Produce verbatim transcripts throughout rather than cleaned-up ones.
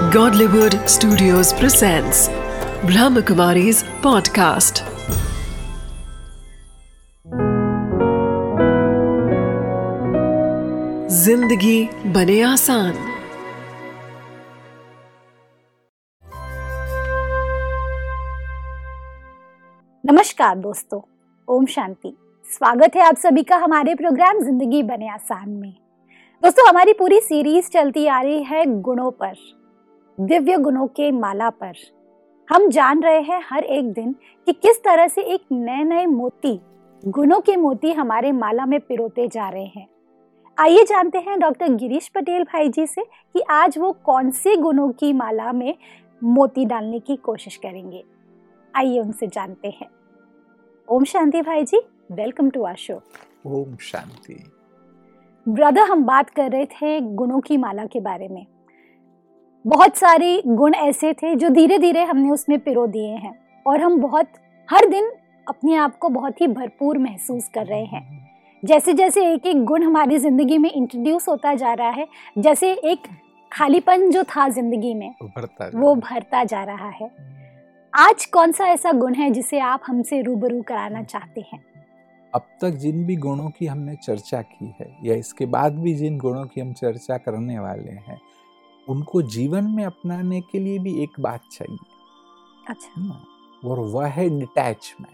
Godlywood Studios presents Brahmakumari's podcast. जिंदगी बने आसान। नमस्कार दोस्तों, ओम शांति। स्वागत है आप सभी का हमारे प्रोग्राम जिंदगी बने आसान में। दोस्तों, हमारी पूरी सीरीज चलती आ रही है गुणों पर, दिव्य गुणों के माला पर। हम जान रहे हैं हर एक दिन कि किस तरह से एक नए नए मोती, गुणों के मोती हमारे माला में पिरोते जा रहे हैं। आइए जानते हैं डॉक्टर गिरीश पटेल भाई जी से कि आज वो कौन से गुणों की माला में मोती डालने की कोशिश करेंगे। आइए उनसे जानते हैं। ओम शांति भाई जी, वेलकम टू आवर शो। ओम शांति। ब्रदर, हम बात कर रहे थे गुणों की माला के बारे में। बहुत सारे गुण ऐसे थे जो धीरे धीरे हमने उसमें पिरो दिए हैं और हम बहुत हर दिन अपने आप को बहुत ही भरपूर महसूस कर रहे हैं। जैसे जैसे एक एक गुण हमारी जिंदगी में इंट्रोड्यूस होता जा रहा है, जैसे एक खालीपन जो था जिंदगी में भरता वो भरता जा रहा है। आज कौन सा ऐसा गुण है जिसे आप हमसे रूबरू कराना चाहते हैं? अब तक जिन भी गुणों की हमने चर्चा की है या इसके बाद भी जिन गुणों की हम चर्चा करने वाले हैं, उनको जीवन में अपनाने के लिए भी एक बात चाहिए। अच्छा। और वह है डिटैचमेंट।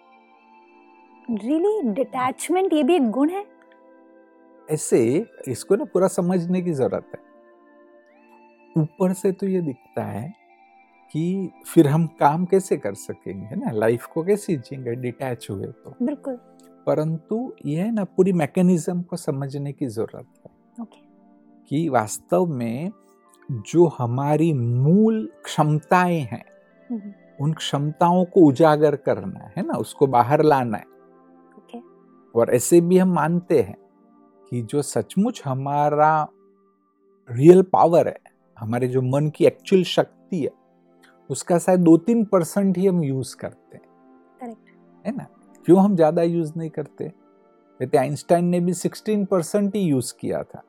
रियली? डिटैचमेंट ये भी एक गुण है? ऐसे इसको ना पूरा समझने की जरूरत है। ऊपर से तो ये दिखता है कि फिर हम काम कैसे कर सकेंगे ना, लाइफ को कैसे जिएंगे डिटैच हुए तो। बिल्कुल। परंतु यह ना पूरी मैकेनिज्म को समझने की जरूरत है। ओके। कि वास्तव में जो हमारी मूल क्षमताएं हैं, उन क्षमताओं को उजागर करना है ना, उसको बाहर लाना है। ओके। और ऐसे भी हम मानते हैं कि जो सचमुच हमारा रियल पावर है, हमारे जो मन की एक्चुअल शक्ति है, उसका शायद दो तीन परसेंट ही हम यूज करते हैं। करेक्ट है ना? क्यों हम ज्यादा यूज नहीं करते? कहते आइंस्टाइन ने भी सोलह परसेंट ही यूज किया था।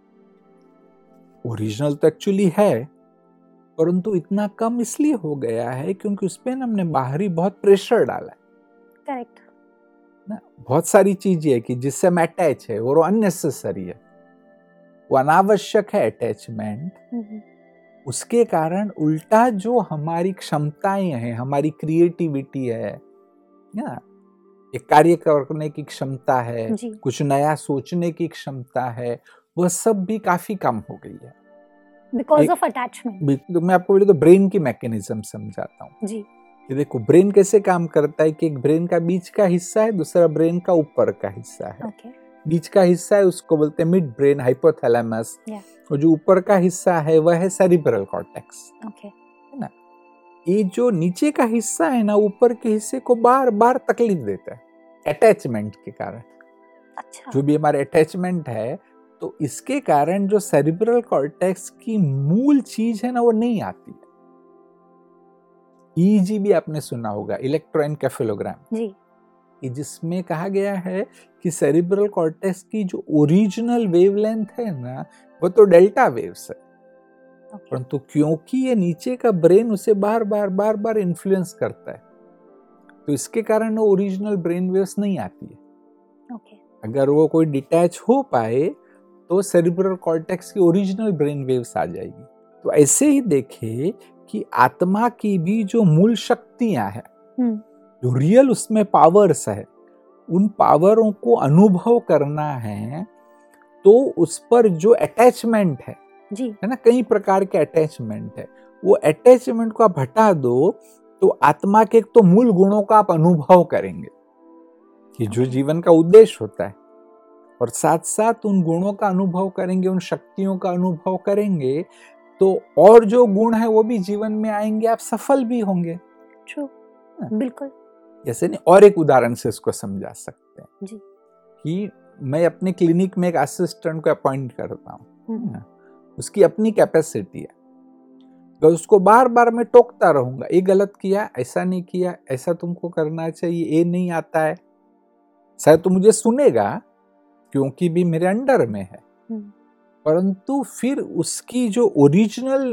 ओरिजिनल तो एक्चुअली है, परंतु इतना कम इसलिए हो गया है क्योंकि उस पे हमने बाहरी बहुत प्रेशर डाला है। करेक्ट ना, बहुत सारी चीजें है कि जिससे हम अटैच है और वो अननेसेसरी है, वो अनावश्यक है अटैचमेंट। उसके कारण उल्टा जो हमारी क्षमताएं हैं, हमारी क्रिएटिविटी है ना, एक कार्य करने की क्षमता है, कुछ नया सोचने की क्षमता है, वह सब भी काफी कम हो गई है बिकॉज ऑफ अटैचमेंट। तो मैं आपको तो ब्रेन की मैकेनिज्म समझाता हूँ जी। कि देखो ब्रेन कैसे काम करता है कि एक ब्रेन का बीच का हिस्सा है, दूसरा ब्रेन का ऊपर का हिस्सा है। okay. बीच का हिस्सा है उसको बोलते हैं मिड ब्रेन, हाइपोथैलेमस। yeah. और जो ऊपर का हिस्सा है वह है सेरिब्रल कॉर्टेक्स। okay. है ना? ये जो नीचे का हिस्सा है ना, ऊपर के हिस्से को बार बार तकलीफ देता है अटैचमेंट के कारण। अच्छा। जो भी हमारे अटैचमेंट है, तो इसके कारण जो सेरिब्रल कॉर्टेक्स की मूल चीज है ना, वो नहीं आती है। ईईजी भी आपने सुना होगा, इलेक्ट्रोएन्केफेलोग्राम जी, जिसमें कहा गया है कि सेरिब्रल कॉर्टेक्स की जो ओरिजिनल वेवलेंथ है ना, वो तो डेल्टा वेव्स है। okay. परंतु क्योंकि ये नीचे का ब्रेन उसे बार बार बार बार इन्फ्लुएंस करता है, तो इसके कारण वो ओरिजिनल ब्रेन वेव्स नहीं आती है। okay. अगर वो कोई डिटैच हो पाए तो सेरिब्रल कॉर्टेक्स की ओरिजिनल ब्रेन वेव्स आ जाएगी। तो ऐसे ही देखे कि आत्मा की भी जो मूल शक्तियां हैं, जो रियल उसमें पावर्स है, उन पावरों को अनुभव करना है, तो उस पर जो अटैचमेंट है जी, है ना, कई प्रकार के अटैचमेंट है, वो अटैचमेंट को आप हटा दो तो आत्मा के एक तो मूल गुणों का आप अनुभव करेंगे कि जो जीवन का उद्देश्य होता है, और साथ साथ उन गुणों का अनुभव करेंगे, उन शक्तियों का अनुभव करेंगे, तो और जो गुण है वो भी जीवन में आएंगे, आप सफल भी होंगे। ट्रू, बिल्कुल। जैसे नहीं, और एक उदाहरण से इसको समझा सकते हैं जी। कि मैं अपने क्लिनिक में एक असिस्टेंट को अपॉइंट करता हूँ, उसकी अपनी कैपेसिटी है, तो उसको बार बार मैं टोकता रहूंगा, ये गलत किया, ऐसा नहीं किया, ऐसा तुमको करना चाहिए, ये नहीं आता है। शायद तो मुझे सुनेगा क्योंकि भी मेरे अंडर में है, परंतु फिर उसकी जो ओरिजिनल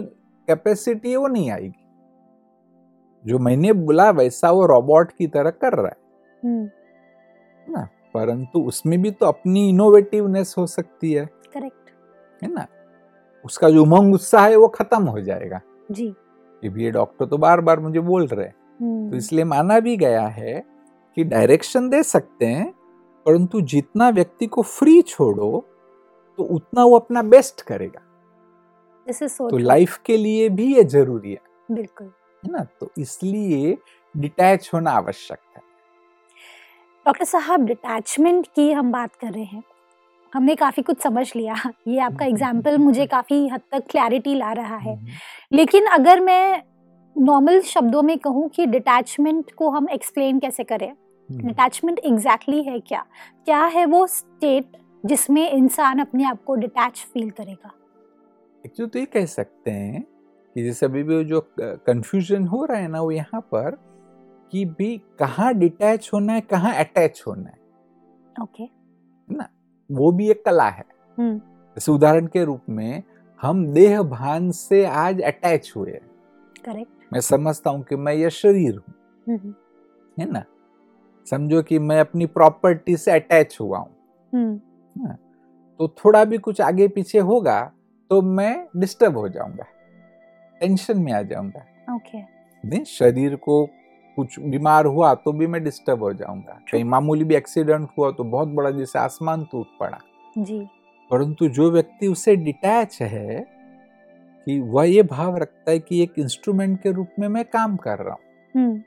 कैपेसिटी है वो नहीं आएगी। जो मैंने बोला वैसा वो रोबोट की तरह कर रहा है ना, परंतु उसमें भी तो अपनी इनोवेटिवनेस हो सकती है। करेक्ट है ना, उसका जो उमंग उत्साह है वो खत्म हो जाएगा जी। कि ये डॉक्टर तो बार बार मुझे बोल रहे हैं। तो इसलिए माना भी गया है कि डायरेक्शन दे सकते हैं, परंतु जितना व्यक्ति को फ्री छोड़ो तो उतना वो अपना बेस्ट करेगा। This is so तो true. लाइफ के लिए भी ये जरूरी है, बिल्कुल है ना। तो इसलिए डिटैच होना आवश्यक है। डॉक्टर साहब, डिटैचमेंट की हम बात कर रहे हैं, हमने काफ़ी कुछ समझ लिया। ये आपका एग्जाम्पल मुझे काफ़ी हद तक क्लैरिटी ला रहा है। लेकिन अगर मैं नॉर्मल शब्दों में कहूँ कि डिटैचमेंट को हम एक्सप्लेन कैसे करें, डिटैचमेंट एग्जैक्टली है क्या? क्या है वो स्टेट जिसमें इंसान अपने आप को डिटैच फील करेगा? एक्चुअली तो ये कह सकते हैं कि जैसे अभी भी जो कंफ्यूजन हो रहा है ना वो यहाँ पर कि भी कहाँ डिटैच होना है, कहाँ अटैच होना है। Okay okay. ना, वो भी एक कला है। जैसे उदाहरण के रूप में हम देह भान से आज अटैच हुए हैं। करेक्ट। मैं समझता हूँ कि मैं ये शरीर हूँ, है ना। समझो कि मैं अपनी प्रॉपर्टी से अटैच हुआ हूँ, तो थोड़ा भी कुछ आगे पीछे होगा तो मैं डिस्टर्ब हो जाऊंगा, टेंशन में आ जाऊंगा। Okay okay. नहीं, शरीर को कुछ बीमार हुआ तो भी मैं डिस्टर्ब हो जाऊंगा। कहीं मामूली भी एक्सीडेंट हुआ तो बहुत बड़ा, जैसे आसमान टूट पड़ा जी। परंतु जो व्यक्ति उससे डिटैच है कि वह ये भाव रखता है कि एक इंस्ट्रूमेंट के रूप में मैं काम कर रहा हूँ,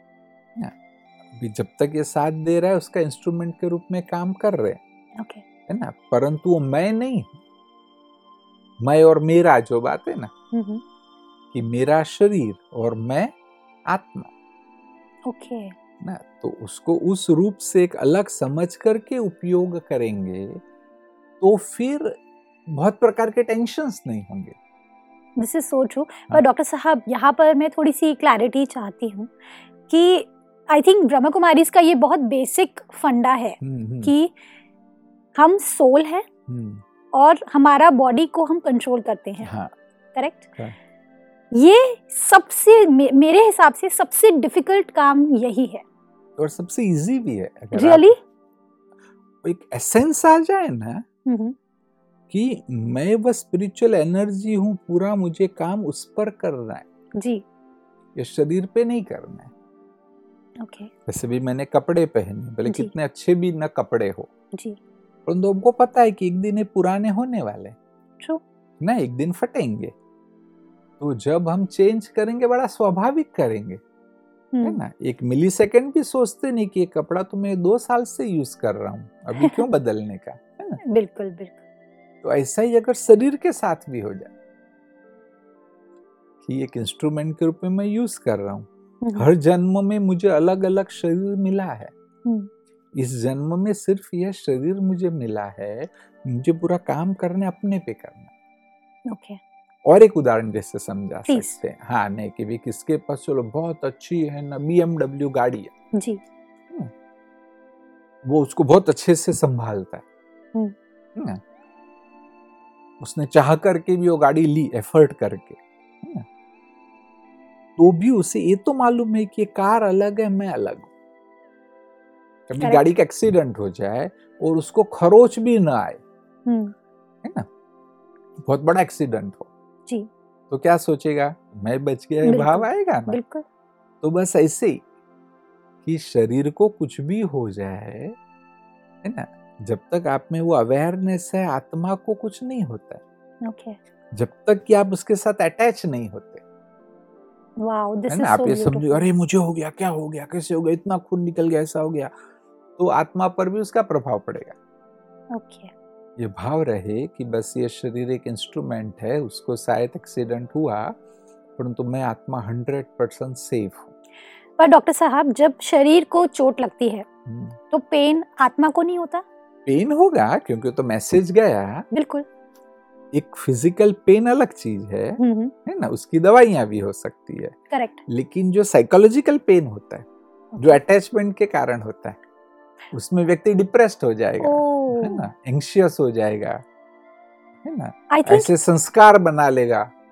जब तक ये साथ दे रहा है उसका इंस्ट्रूमेंट के रूप में काम कर रहे हैं, okay. है ना, परंतु वो मैं नहीं हूँ। मैं और मेरा जो बात है ना, कि मेरा शरीर और मैं आत्मा, ओके okay. ना, तो उसको उस रूप से एक अलग समझ करके उपयोग करेंगे तो फिर बहुत प्रकार के टेंशन्स नहीं होंगे। This is so true. पर डॉक्टर साहब, यहाँ पर मैं थोड़ी सी क्लैरिटी चाहती हूँ कि आई थिंक ब्रह्मा कुमारीज का ये बहुत बेसिक फंडा है कि हम सोल है और हमारा बॉडी को हम कंट्रोल करते हैं। हाँ, करेक्ट। हाँ. ये सबसे मे, मेरे हिसाब से सबसे डिफिकल्ट काम यही है और सबसे इजी भी है। Really really? एक एसेंस आ जाए ना कि मैं बस स्पिरिचुअल एनर्जी हूँ, पूरा मुझे काम उस पर करना है जी, ये शरीर पे नहीं करना है। Okay okay. वैसे भी मैंने कपड़े पहने, भले कितने अच्छे भी न कपड़े हो जी, परंतु हमको पता है कि एक दिन ये पुराने होने वाले, ट्रू ना, एक दिन फटेंगे। तो जब हम चेंज करेंगे बड़ा स्वाभाविक करेंगे, है ना। एक मिली सेकेंड भी सोचते नहीं कि ये कपड़ा तो मैं दो साल से यूज कर रहा हूँ, अभी क्यों बदलने का, है ना। बिल्कुल बिल्कुल। तो ऐसा ही अगर शरीर के साथ भी हो जाए कि एक इंस्ट्रूमेंट के रूप में मैं यूज कर रहा हूँ, हर जन्म में मुझे अलग अलग शरीर मिला है, इस जन्म में सिर्फ यह शरीर मुझे मिला है, मुझे पूरा काम करने अपने पे करना। Okay okay. और एक उदाहरण जैसे समझा सकते हैं, हाँ, नहीं कि भी किसके पास चलो बहुत अच्छी है ना बी एम डब्ल्यू गाड़ी है जी, वो उसको बहुत अच्छे से संभालता है, है? उसने चाह करके भी वो गाड़ी ली, एफर्ट करके, है? तो भी उसे ये तो मालूम है कि ये कार अलग है, मैं अलग हूं। कभी गाड़ी का एक्सीडेंट हो जाए और उसको खरोच भी ना आए, है ना, बहुत बड़ा एक्सीडेंट हो जी, तो क्या सोचेगा, मैं बच गया, भाव आएगा ना। बिल्कुल। तो बस ऐसे ही कि शरीर को कुछ भी हो जाए, है ना, जब तक आप में वो अवेयरनेस है, आत्मा को कुछ नहीं होता है। ओके। जब तक कि आप उसके साथ अटैच नहीं होते। वाओ, दिस है इज ना, आप सो ये समझो, अरे मुझे हो गया, क्या हो गया, कैसे हो गया, इतना खून निकल गया, ऐसा हो गया, तो आत्मा पर भी उसका प्रभाव पड़ेगा। ओके। ये भाव रहे कि बस ये शरीर एक इंस्ट्रूमेंट है, उसको शायद एक्सीडेंट हुआ परंतु मैं आत्मा हंड्रेड परसेंट सेफ हूँ। पर डॉक्टर साहब, जब शरीर को चोट लगती है तो पेन आत्मा को नहीं होता? पेन होगा क्योंकि तो मैसेज गया। बिल्कुल। एक फिजिकल पेन अलग चीज है, है ना, उसकी दवाइयां भी हो सकती है। करेक्ट। लेकिन जो साइकोलॉजिकल पेन होता है, जो अटैचमेंट के कारण होता है, उसमें व्यक्ति डिप्रेस्ड हो जाएगा, है ना, एंग्शियस हो जाएगा, है ना, ऐसे संस्कार बना लेगा।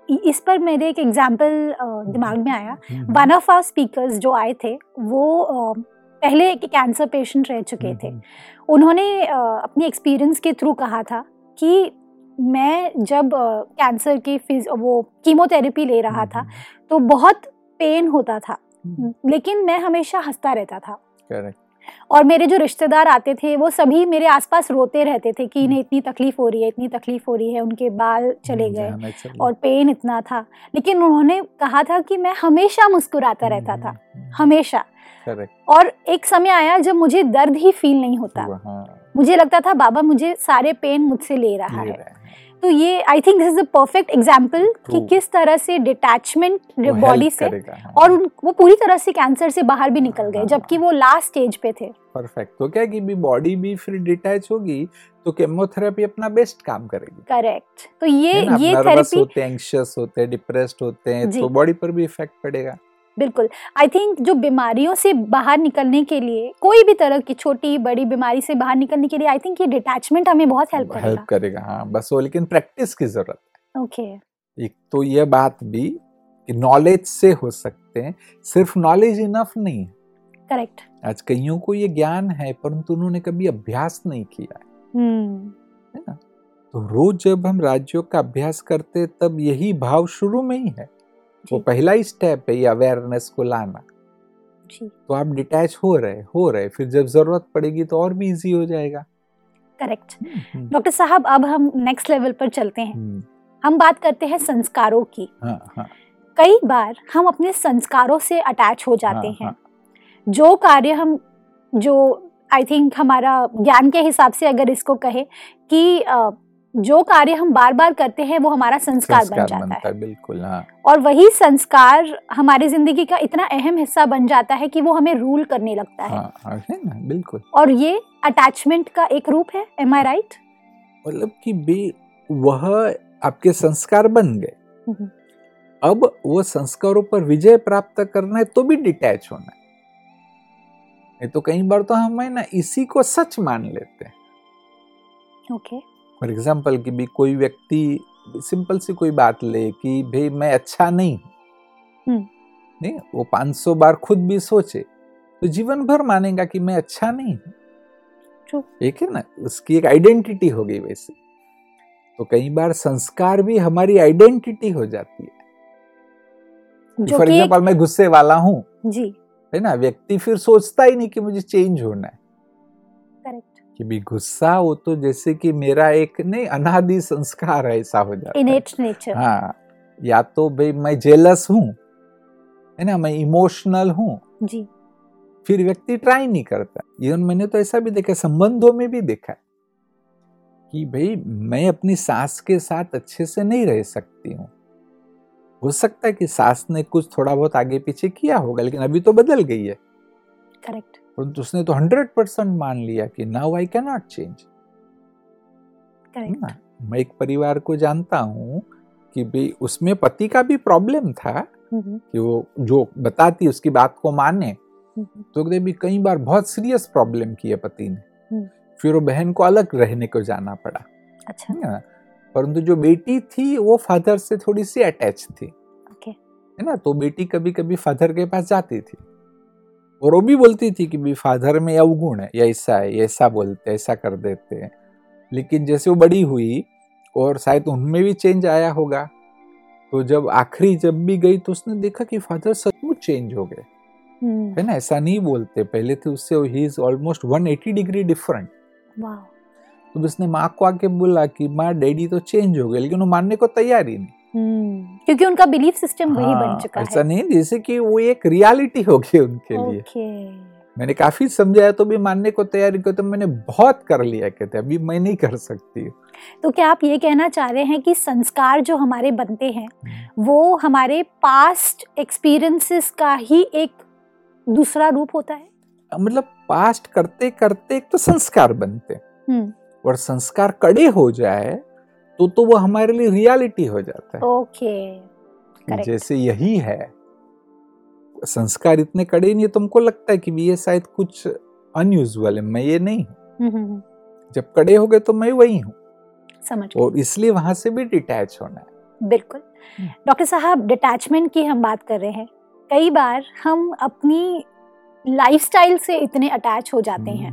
इस पर मेरे एक एग्जाम्पल दिमाग में आया। वन ऑफ आवर स्पीकर्स जो आए थे वो अ, पहले एक कैंसर पेशेंट रह चुके थे। उन्होंने अ, अपनी एक्सपीरियंस के थ्रू कहा था कि मैं जब कैंसर की फिज वो कीमोथेरेपी ले रहा था तो बहुत पेन होता था, लेकिन मैं हमेशा हंसता रहता था। Correct. और मेरे जो रिश्तेदार आते थे वो सभी मेरे आसपास रोते रहते थे कि इन्हें इतनी तकलीफ हो रही है, इतनी तकलीफ हो रही है, उनके बाल चले गए और पेन इतना था। लेकिन उन्होंने कहा था कि मैं हमेशा मुस्कुराता रहता था, हमेशा। Correct. और एक समय आया जब मुझे दर्द ही फील नहीं होता, मुझे लगता था बाबा मुझे सारे पेन मुझसे ले रहा है। तो ये I think this is the perfect example कि किस तरह से डिटैचमेंट बॉडी से, और उन, वो पूरी तरह से कैंसर से बाहर भी निकल गए जबकि वो लास्ट स्टेज पे थे। परफेक्ट। तो क्या कि भी बॉडी भी फिर डिटैच होगी तो केमोथेरेपी अपना बेस्ट काम करेगी। करेक्ट। तो ये ये थेरेपी होते हैं, एंग्शियस होते हैं, डिप्रेस्ड होते हैं, तो बॉडी पर भी इफेक्ट पड़ेगा। बिल्कुल। आई थिंक जो बीमारियों से बाहर निकलने के लिए, कोई भी तरह की छोटी बड़ी बीमारी से बाहर निकलने के लिए, आई थिंक ये डिटैचमेंट हमें बहुत हेल्प करेगा। हेल्प करेगा, हाँ। बस वो लेकिन प्रैक्टिस की जरूरत है। ओके। एक तो ये बात भी कि नॉलेज से हो सकते हैं, सिर्फ नॉलेज इनफ नहीं है। करेक्ट। आज कईयों को ये ज्ञान है परंतु उन्होंने कभी अभ्यास नहीं किया है ना। तो रोज जब हम राज्यों का अभ्यास करते तब यही भाव शुरू में ही है, वो पहला ही स्टेप है, ये अवेयरनेस को लाना। जी। तो आप डिटैच हो रहे हो रहे फिर जब जरूरत पड़ेगी तो और भी इजी हो जाएगा। करेक्ट। डॉक्टर साहब, अब हम नेक्स्ट लेवल पर चलते हैं। हम बात करते हैं संस्कारों की। हाँ, हाँ। कई बार हम अपने संस्कारों से अटैच हो जाते हाँ, हैं। हाँ। जो कार्य हम, जो आई थिंक हमारा ज्ञान के हिसाब से अगर इसको कहे कि जो कार्य हम बार बार करते हैं वो हमारा संस्कार, संस्कार बन जाता है। बिल्कुल, हाँ। और वही संस्कार हमारी जिंदगी का इतना अहम हिस्सा बन जाता है कि वो हमें रूल करने लगता है। हाँ, है ना, बिल्कुल। और ये अटैचमेंट का एक रूप है। Am I right? मतलब कि बे वह आपके संस्कार बन गए, अब वो संस्कारों पर विजय प्राप्त करना है तो भी डिटैच होना है। नहीं तो कई बार तो हम है ना इसी को सच मान लेते हैं। ओके। फॉर एग्जाम्पल कि भी कोई व्यक्ति सिंपल सी कोई बात ले कि भाई मैं अच्छा नहीं हूं, नहीं, वो पांच सौ बार खुद भी सोचे तो जीवन भर मानेगा कि मैं अच्छा नहीं हूं। ठीक है ना, उसकी एक आइडेंटिटी हो गई वैसे। तो कई बार संस्कार भी हमारी आइडेंटिटी हो जाती है। फॉर एग्जाम्पल मैं गुस्से वाला हूं, जी, है ना, व्यक्ति फिर सोचता ही नहीं कि मुझे चेंज होना है। करेक्ट। कि भी गुस्सा वो तो जैसे कि मेरा एक नहीं अनादि संस्कार है, ऐसा हो जाता है। Innate nature. हाँ, या तो भाई मैं जेलस हूँ, है ना, मैं इमोशनल हूँ, जी, फिर व्यक्ति ट्राई नहीं करता। इवन मैंने तो ऐसा भी देखा, संबंधों में भी देखा कि भाई मैं अपनी सास के साथ अच्छे से नहीं रह सकती हूँ। हो सकता है कि सास ने कुछ थोड़ा बहुत आगे पीछे किया होगा, लेकिन अभी तो बदल गई है। करेक्ट। परंतु उसने तो हंड्रेड परसेंट मान लिया कि now I can not change. Correct. मैं एक परिवार को जानता हूँ कि भाई उसमें पति का भी प्रॉब्लम था कि वो जो बताती उसकी बात को माने, तो भी कई बार बहुत सीरियस प्रॉब्लम की है पति ने, फिर वो बहन को अलग रहने को जाना पड़ा। अच्छा। परंतु जो बेटी थी वो फादर से थोड़ी सी अटैच थी, ओके, है ना, तो बेटी कभी कभी फादर के पास जाती थी और वो भी बोलती थी कि भी फादर में अवगुण है, या ऐसा है, ऐसा बोलते, ऐसा कर देते हैं। लेकिन जैसे वो बड़ी हुई और शायद उनमें भी चेंज आया होगा, तो जब आखिरी जब भी गई तो उसने देखा कि फादर सचमुच चेंज हो गए, है ना, ऐसा नहीं बोलते पहले थे उससे, he is almost one eighty degree different. तो उसने माँ को आके बोला कि माँ डैडी तो चेंज हो गए, लेकिन वो मानने को तैयार ही नहीं, क्योंकि उनका बिलीफ सिस्टम वही बन चुका है। ऐसा नहीं, जैसे कि वो एक रियलिटी हो गई उनके लिए। okay. मैंने काफी समझाया तो भी मानने को तैयारी को, तो मैंने बहुत कर लिया, कहते अभी मैं नहीं कर सकती। तो क्या आप ये कहना चाह रहे हैं कि संस्कार जो हमारे बनते हैं वो हमारे पास्ट एक्सपीरियंसेस का ही एक दूसरा रूप होता है? मतलब पास्ट करते करते एक तो संस्कार बनते, और संस्कार कड़े हो जाए तो तो वो हमारे लिए रियलिटी हो जाता है। Okay, correct. जैसे यही है, संस्कार इतने कड़े नहीं है, तुमको लगता है कि ये शायद कुछ अनयूजुअल है, मैं ये नहीं हूँ। जब कड़े हो गए तो मैं वही हूँ, समझ। और इसलिए वहां से भी डिटैच होना है। बिल्कुल। डॉक्टर साहब, डिटैचमेंट की हम बात कर रहे हैं। कई बार हम अपनी लाइफस्टाइल से इतने अटैच हो जाते हैं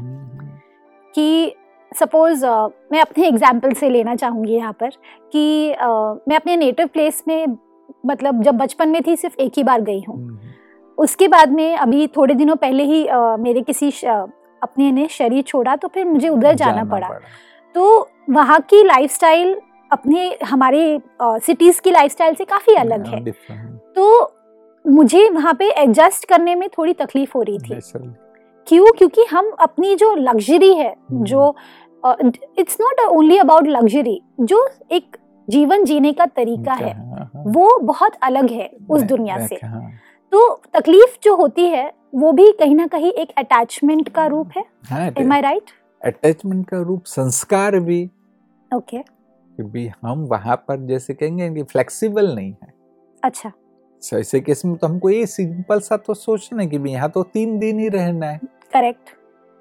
कि सपोज uh, मैं अपने एग्जाम्पल से लेना चाहूँगी यहाँ पर कि uh, मैं अपने नेटिव प्लेस में, मतलब जब बचपन में थी, सिर्फ एक ही बार गई हूँ। उसके बाद में अभी थोड़े दिनों पहले ही uh, मेरे किसी श, अपने ने शरीर छोड़ा, तो फिर मुझे उधर जाना, जाना पड़ा, पड़ा। तो वहाँ की लाइफस्टाइल अपने हमारे सिटीज़ uh, की लाइफस्टाइल से काफ़ी अलग है। तो मुझे वहाँ पे एडजस्ट करने में थोड़ी तकलीफ हो रही थी। क्यों? क्योंकि हम अपनी जो लग्जरी है, जो it's not only about luxury, जो एक जीवन जीने का तरीका है, वो बहुत अलग है उस दुनिया से। तो तकलीफ जो होती है वो भी कहीं ना कहीं एक अटैचमेंट का रूप है। Am I right? अटैचमेंट का रूप, संस्कार भी। Okay okay. कि भी हम वहां पर जैसे कहेंगे कि फ्लेक्सिबल नहीं है। अच्छा, so, ऐसे केस में तो हमको ये सिंपल सा तो सोचना है कि भी यहाँ तो तीन दिन ही रहना है। करेक्ट।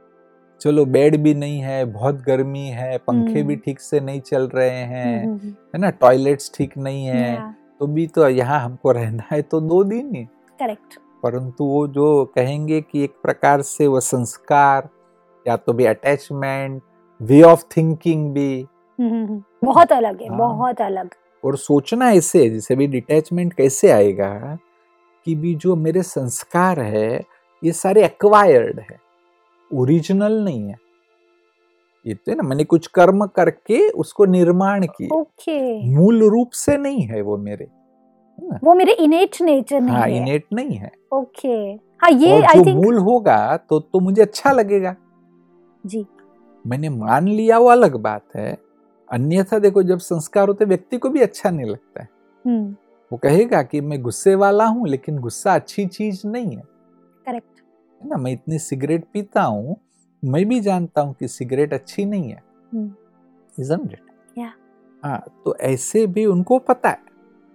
चलो बेड भी नहीं है, बहुत गर्मी है, पंखे भी ठीक से नहीं चल रहे हैं, है ना, टॉयलेट्स ठीक नहीं है, तो भी तो यहाँ हमको रहना है तो दो दिन ही। करेक्ट। परंतु वो जो कहेंगे कि एक प्रकार से वो संस्कार या तो भी अटैचमेंट, वे ऑफ थिंकिंग भी बहुत अलग है। बहुत अलग। और सोचना ऐसे, जैसे भी डिटैचमेंट कैसे आएगा कि भी जो मेरे संस्कार है ये सारे एक्वायर्ड है, ओरिजिनल नहीं है। ये तो है ना, मैंने कुछ कर्म करके उसको निर्माण किया। ओके। मूल रूप से नहीं है वो मेरे, वो मेरे इनेट नेचर नहीं हाँ, है। इनेट नहीं है। ओके। हाँ, ये और आई जो थिंक मूल होगा तो तो मुझे अच्छा लगेगा जी। मैंने मान लिया वो अलग बात है। अन्यथा देखो, जब संस्कार होते व्यक्ति को भी अच्छा नहीं लगता है। वो कहेगा कि मैं गुस्से वाला हूँ, लेकिन गुस्सा अच्छी चीज नहीं है। करेक्ट है ना, मैं इतनी सिगरेट पीता हूँ, मैं भी जानता हूँ कि सिगरेट अच्छी नहीं है। Isn't it? Yeah. हाँ, तो ऐसे भी उनको पता है,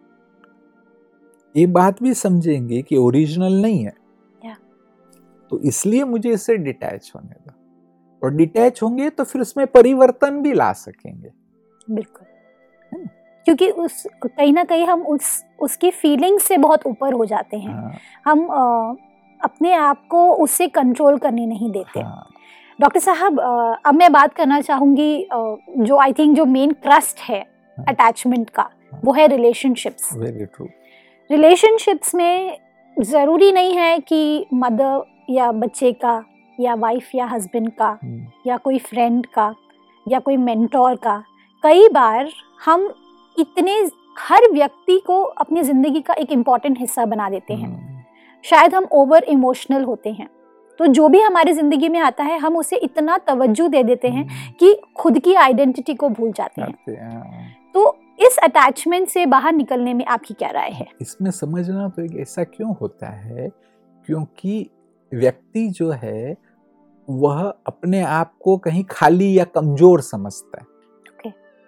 ये बात भी समझेंगे कि ओरिजिनल नहीं है। yeah. तो इसलिए मुझे इससे डिटैच होने दो, और डिटैच होंगे तो फिर उसमें परिवर्तन भी ला सकेंगे। बिल्कुल, क्योंकि उस कहीं ना कहीं हम उस उसकी फीलिंग से बहुत ऊपर हो जाते हैं। हाँ. हम आ, अपने आप को उससे कंट्रोल करने नहीं देते। हाँ. डॉक्टर साहब, अब मैं बात करना चाहूंगी जो आई थिंक जो मेन ट्रस्ट है अटैचमेंट का, वो है रिलेशनशिप्स। Very true. रिलेशनशिप्स में ज़रूरी नहीं है कि मदर या बच्चे का या वाइफ या हस्बैंड का या कोई फ्रेंड का या कोई मेंटोर का। कई बार हम इतने हर व्यक्ति को अपनी ज़िंदगी का एक इम्पॉर्टेंट हिस्सा बना देते हैं। शायद हम ओवर इमोशनल होते हैं, तो जो भी हमारी ज़िंदगी में आता है हम उसे इतना तवज्जो दे देते हैं कि खुद की आइडेंटिटी को भूल जाते हैं। तो इस अटैचमेंट से बाहर निकलने में आपकी क्या राय है? इसमें समझना तो एक ऐसा क्यों होता है, क्योंकि व्यक्ति जो है वह अपने आप को कहीं खाली या कमजोर समझता है। okay.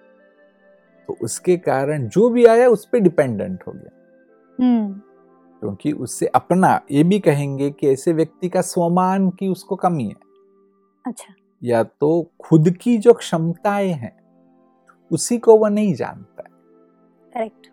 तो उसके कारण जो भी आया उस पर डिपेंडेंट हो गया। hmm. क्योंकि उससे अपना, ये भी कहेंगे कि ऐसे व्यक्ति का स्वमान की उसको कमी है। अच्छा। या तो खुद की जो क्षमताएं हैं उसी को वह नहीं जानता है। करेक्ट।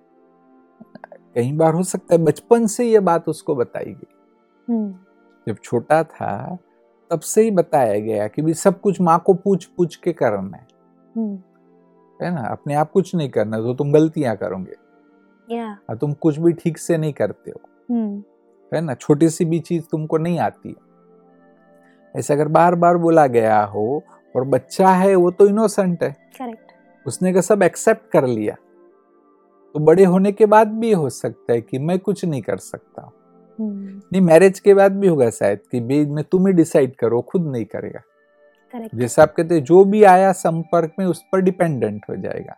कई बार हो सकता है बचपन से ये बात उसको बताई गई। hmm. जब छोटा था तब से ही बताया गया कि भी सब कुछ माँ को पूछ पूछ के करना है। hmm. है ना, अपने आप कुछ नहीं करना तो तुम गलतियां करोगे। yeah. तुम कुछ भी ठीक से नहीं करते हो। hmm. है ना, छोटी सी भी चीज तुमको नहीं आती है। ऐसा अगर बार बार बोला गया हो, और बच्चा है वो तो इनोसेंट है। करेक्ट। उसने का सब एक्सेप्ट कर लिया, तो बड़े होने के बाद भी हो सकता है कि मैं कुछ नहीं कर सकता। hmm. नहीं, मैरिज के बाद भी होगा शायद कि बेज में तुम ही डिसाइड करो, खुद नहीं करेगा। करेक्ट। जैसे आप कहते हैं जो भी आया संपर्क में उस पर डिपेंडेंट हो जाएगा।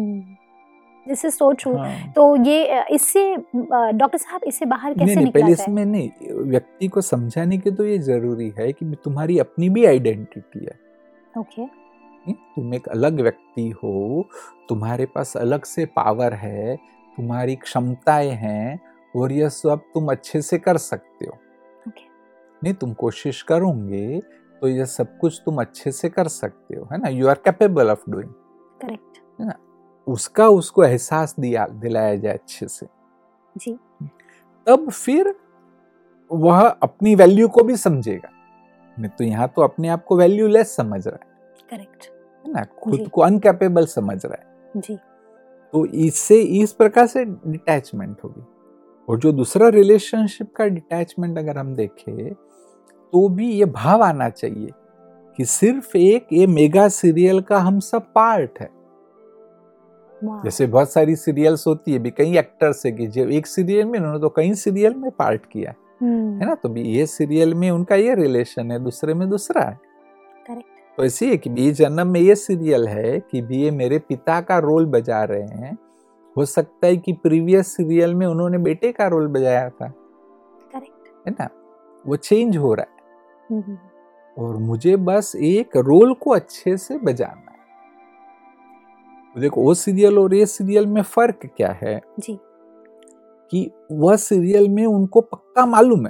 This is so true. तो ये इससे डॉक्टर साहब इससे बाहर कैसे नहीं, नहीं, निकला पहले जाए? इसमें नहीं, व्यक्ति को समझाने के तो ये जरूरी है कि तुम्हारी अपनी भी आइडेंटिटी है। Okay okay. तुम एक अलग व्यक्ति हो, तुम्हारे पास अलग से पावर है, तुम्हारी क्षमताएं हैं, और यह सब तुम अच्छे से कर सकते हो। okay. नहीं, तुम कोशिश करोगे तो यह सब कुछ तुम अच्छे से कर सकते हो। है ना, you are capable of doing. Correct. है ना, उसका उसको एहसास दिया दिलाया जाए अच्छे से जी, तब फिर वह अपनी वैल्यू को भी समझेगा। नहीं तो यहाँ तो अपने आप को वैल्यू लेस समझ रहा है, करेक्ट, है ना, खुद जी। को अनकैपेबल समझ रहा है। जी, तो इससे इस प्रकार से डिटैचमेंट होगी। और जो दूसरा रिलेशनशिप का डिटैचमेंट अगर हम देखें तो भी ये भाव आना चाहिए कि सिर्फ एक ये मेगा सीरियल का हम सब पार्ट है। वाह, जैसे बहुत सारी सीरियल्स होती है भी, कई एक्टर्स है कि जो एक सीरियल में उन्होंने तो कई सीरियल में पार्ट किया है, हम्म, है ना। तो भी ये सीरियल में उनका ये रिलेशन है, दूसरे में दूसरा है। करेक्ट, तो ऐसी है कि भी जन्म में ये सीरियल है कि भी ये मेरे पिता का रोल बजा रहे हैं, हो सकता है कि प्रीवियस सीरियल में उन्होंने बेटे का रोल बजाया था, करेक्ट, है ना। वो चेंज हो रहा है हम्म, और मुझे बस एक रोल को अच्छे से बजाना है। तो देखो वो सीरियल और ये सीरियल में फर्क क्या है जी, कि वह सीरियल में उनको पक्का मालूम है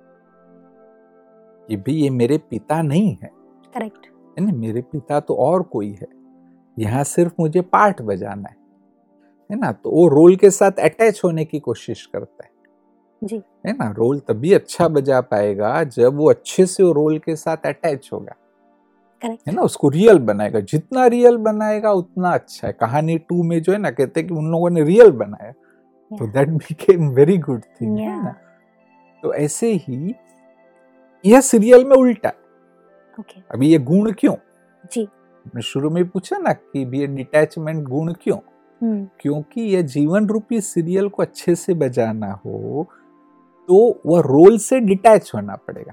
कि भी ये मेरे पिता नहीं है, करेक्ट, है ना, मेरे पिता तो और कोई है, यहाँ सिर्फ मुझे पार्ट बजाना है, है ना। तो वो रोल के साथ अटैच होने की कोशिश करता है, जी, है ना। रोल तभी अच्छा बजा पाएगा जब वो अच्छे से वो रोल के साथ अटैच होगा, करेक्ट, है ना, उसको रियल बनाएगा। जितना रियल बनाएगा उतना अच्छा है। कहानी टू में जो है ना, कहते हैं कि उन लोगों ने रियल बनाया, तो that became very good thing, है ना। तो ऐसे ही यह सीरियल में उल्टा है। ओके, अभी ये गुण क्यों, जी, मैं शुरू में पूछा ना कि ये डिटैचमेंट गुण क्यों, हम्म, क्योंकि यह जीवन रूपी सीरियल को अच्छे से बजाना हो तो वह रोल से डिटैच होना पड़ेगा।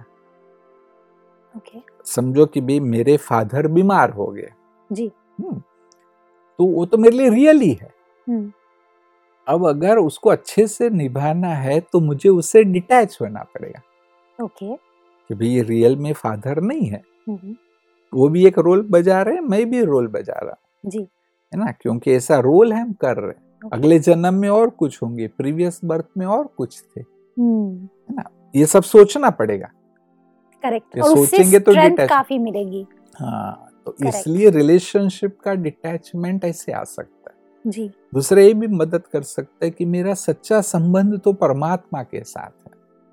ओके, समझो कि भाई मेरे फादर बीमार हो गए, जी, हम्म, तो वो तो मेरे लिए रियल ही है। हम्म, अब अगर उसको अच्छे से निभाना है तो मुझे उससे डिटैच होना पड़ेगा ओके, कि भाई ये रियल में फादर नहीं है, हम्म, वो भी एक रोल बजा रहे हैं, मैं भी रोल बजा रहा हूँ, जी, है ना, क्योंकि ऐसा रोल हम कर रहे हैं। Okay. अगले जन्म में और कुछ होंगे, प्रीवियस बर्थ में और कुछ थे, हम्म, है ना। ये सब सोचना पड़ेगा। करेक्ट, ये और उससे सोचेंगे तो स्ट्रेंथ detach- काफी मिलेगी। हाँ, तो Correct. इसलिए रिलेशनशिप का डिटैचमेंट ऐसे आ सकता है। जी, दूसरा ये भी मदद कर सकता है कि मेरा सच्चा संबंध तो परमात्मा के साथ है।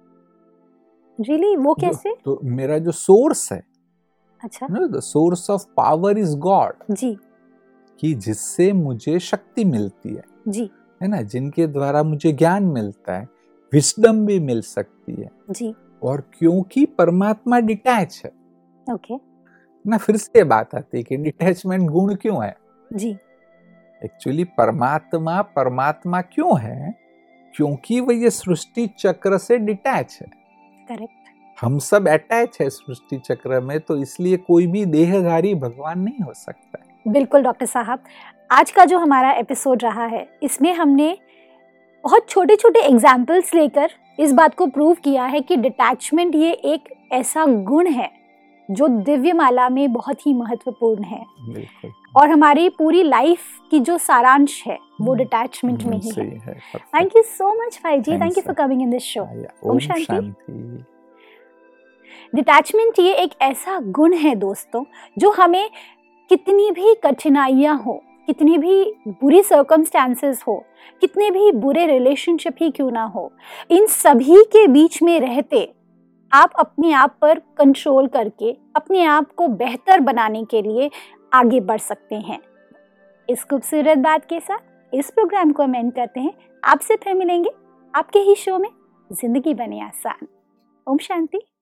रियली, वो जो- कैसे? तो मेरा जो सोर्स है, अच्छा, the source of power is God, जी, कि जिससे मुझे शक्ति मिलती है, जी, है ना, जिनके द्वारा मुझे ज्ञान मिलता है, विजडम भी मिल सकती है। जी, और क्योंकि परमात्मा डिटैच है ओके, ना, फिर से बात आती है कि डिटैचमेंट गुण क्यों है। जी, एक्चुअली परमात्मा परमात्मा क्यों है, क्योंकि वह ये सृष्टि चक्र से डिटैच है। करेक्ट, हम सब अटैच है सृष्टि चक्र में, तो इसलिए कोई भी देहधारी भगवान नहीं हो सकता है। बिल्कुल डॉक्टर साहब, आज का जो हमारा एपिसोड रहा है इसमें हमने बहुत छोटे छोटे एग्जाम्पल्स लेकर इस बात को प्रूव किया है कि डिटैचमेंट ये एक ऐसा गुण है जो दिव्य माला में बहुत ही महत्वपूर्ण है, बिल्कुल, और हमारी पूरी लाइफ की जो सारांश है वो डिटैचमेंट में ही है। सही है। थैंक यू सो मच भाई जी, Thanks, thank you for sir. Coming in this show. ओम ओम शांति। शांति। डिटैचमेंट ये एक ऐसा गुण है दोस्तों, जो हमें कितनी भी कठिनाइयाँ हो, कितनी भी बुरी सर्कमस्टांसेस हो, कितने भी बुरे रिलेशनशिप ही क्यों ना हो, इन सभी के बीच में रहते आप अपने आप पर कंट्रोल करके अपने आप को बेहतर बनाने के लिए आगे बढ़ सकते हैं। इस खूबसूरत बात के साथ इस प्रोग्राम को हम एंड करते हैं। आपसे फिर मिलेंगे आपके ही शो में जिंदगी बने आसान। ओम शांति।